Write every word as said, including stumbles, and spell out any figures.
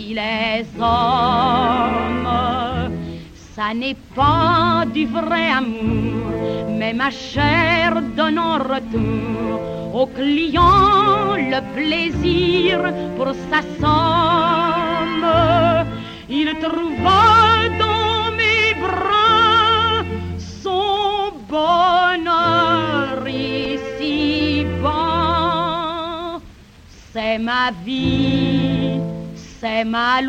si les hommes, ça n'est pas du vrai amour, mais ma chère donne en retour au client le plaisir pour sa somme. Il trouva dans mes bras son bonheur ici-bas. C'est ma vie, c'est ma loi.